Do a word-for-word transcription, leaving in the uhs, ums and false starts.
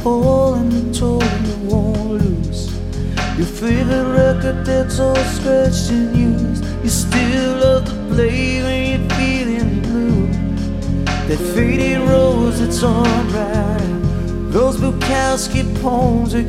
pull and the toy you won't lose. Your favorite record that's all scratched and used. You still love to play when you're feeling blue. That faded rose, it's alright. Those Bukowski poems are